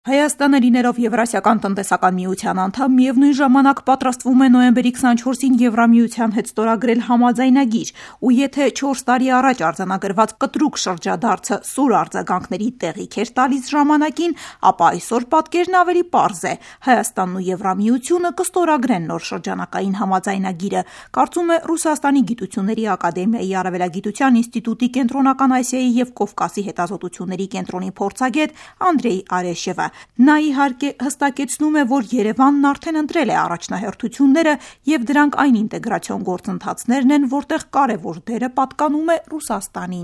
Հայաստանը լինելով Եվրասիական տնտեսական միության անդամ, միևնույն ժամանակ պատրաստվում է նոյեմբերի 24-ին Եվրամիության հետ ստորագրել համաձայնագիր, ու եթե 4 տարի առաջ արձանագրված կտրուկ շրջադարձը սուր արձագանքների տեղիք էր տալիս ժամանակին, ապա այսօր պատկերն ավելի պարզ է. Հայաստանն ու Եվրամիությունը կստորագրեն նոր շրջանակային համաձայնագիրը, կարծում է Ռուսաստանի գիտությունների ակադեմիայի Արևելագիտության ինստիտուտի կենտրոնական Ասիայի և Կովկասի հետազոտությունների կենտրոնի փորձագետ Անդրեյ Արեշևը։ Նա իհարկե հստակեցնում է, որ Երևանն արդեն ընտրել է առաջնահերթությունները և դրանք այն ինտեգրացիոն գործընթացներն են, որտեղ կարևոր դերը պատկանում է Ռուսաստանին։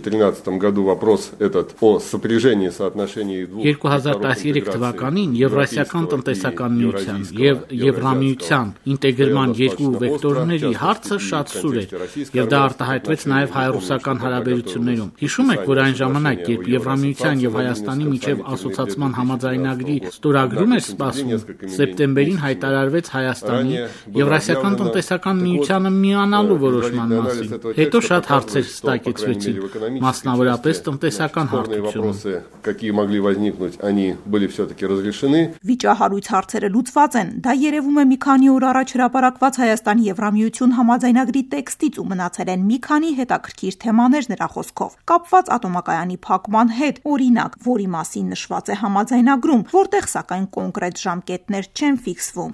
2013 թվականին Եվրասիական տնտեսական միության և Եվրամիության ինտեգրման երկու վեկտորների հարցը շատ սուր էր, և դա արտահայտվեց նաև հայ-ռուսական հարաբերություններում։ Հիշում եք, որ այն ժամանակ, երբ Եվրամիության և Հայաստանի միջև ասոցացման համաձայնագրի ստորագրում էր սպասվում, սեպտեմբերին հայտարարվեց Հայաստանի Եվրասիական տնտեսական միությանը միանալու որոշման մասին։ Հետո շատ հարցեր հստակեցվեցին, մասնավորապես տնտեսական հարթությունում։ Վիճահարույց հարցերը լուծված են։ Դա երևում է մի քանի օր առաջ հրապարակված Հայաստան-Եվրամիություն համաձայնագրի տեքստից ու մնացել են մի քանի հետաքրքիր թեմաներ նրա խոսքով, կապված ատոմակայանի փակման հետ, օրինակ, որի մասին նշված է համաձայնագրում, որտեղ սակայն կոնկրետ ժամկետներ չեն ֆիքսվում։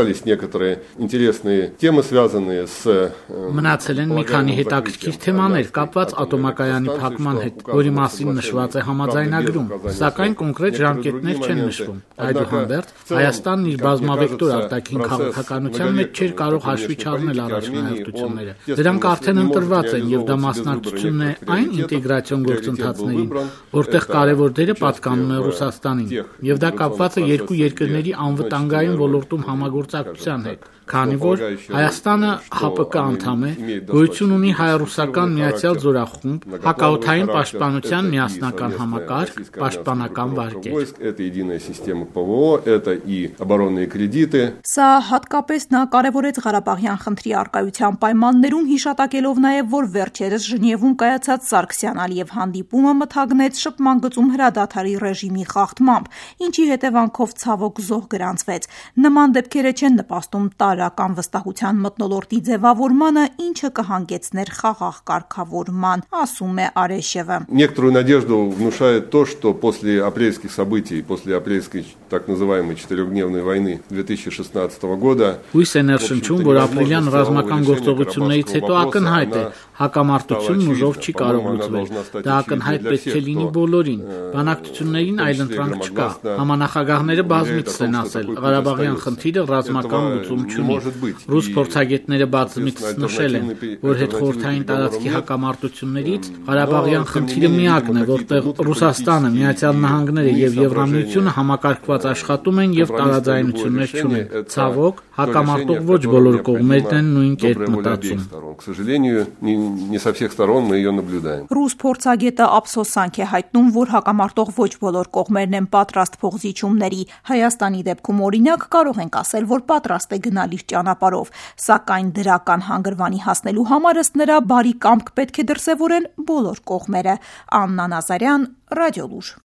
Մնացել են մի քանի հետաքրքիր թեմաներ կապված ատոմակայանի փակման հետ, որի մասին նշված է համաձայնագրում, սակայն կոնկրետ ժամկետներ չեն նշվում։ Այդուհանդերձ, Հայաստանն իր բազմավեկտոր արտաքին քաղաքականության մեջ չէր կարող հաշվի չառնել առաջնահերթությունները։ Դրանք արդեն ընտրված են, և դա մասնակցությունն է այն ինտեգրացիոն գործընթացներին, որտեղ կարևոր դերը պատկանում է Ռուսաստանին, և դա կապված է երկու երկրների անվտանգային ոլորտում համագործակցության հետ, քանի որ Հայաստանը ՀԱՊԿ անդամ է, գոյություն ունի հայ-ռուսական միացյալ զորախումբ, հակաօդային պաշտպանության միասնական համակարգ, պաշտպանական վարկեր։ Սա հատկապես նա կարևորեց Ղարաբաղյան խնդրի առկայության պայմաններում, հիշատակելով նաև, որ վերջերս Ժնևում կայացած Սարգսյան-Ալիև հանդիպումը մթագնեց շփման գծում հրադադարի ռեժիմի խախտմամբ, ինչի հետևանքով ցավոք զոհ գրանցվեց։ Նման դեպքերը չեն նպաստում տարրական վստահության մթնոլորտի ձևավորմանը, ինչը կհանգեցներ խաղաղ կարգավորման, ասում է Արեշևը։ Некоторую надежду внушает то, что после апрельских событий, после апрельской так называемой четырехдневной войны 2016 года հույս է ներշնչում, որ ապրիլյան ռազմական գործողություններից հետո ակնհայտ է հակամարտությունն ուժով չի կարող լուծվել։ Դա ակնհայտ պետք է լինի բոլորին։ Բանակցություններին այլընտրանք չկա։ Համանախագահները բազմիցս են ասել, Ղարաբաղյան խնդիրը ռազմական լուծում չունի։ Ռուս փորձագետները բազմիցս նշել են, որ հետխորհրդային տարածքի հակամարտություններից Ղարաբաղյան խնդիրը միակն է, որտեղ Ռուսաստանը, Միացյալ Նահանգները և Եվրամիությունը համակարգված աշխատում են և տարաձայնություններ չունեն։ Ցավոք, հակամարտող ոչ բոլոր կողմերն են նույն կերպ մտածում։ Ռուս փորձագետը ափսոսանք է հայտնում, որ հակամարտող ոչ բոլոր կողմերն են պատրաստ փոխզիջումների։ Հայաստանի դեպքում օրինակ կարող ենք ասել, որ պատրաստ է գնալ իր ճանապարհով, սակայն դրական հանգրվանի հասնելու համար ըստ նրա բարի կամք պետք է դրսևորեն բոլոր կողմերը։ Աննա Նազարյան, Ռադիոլուր։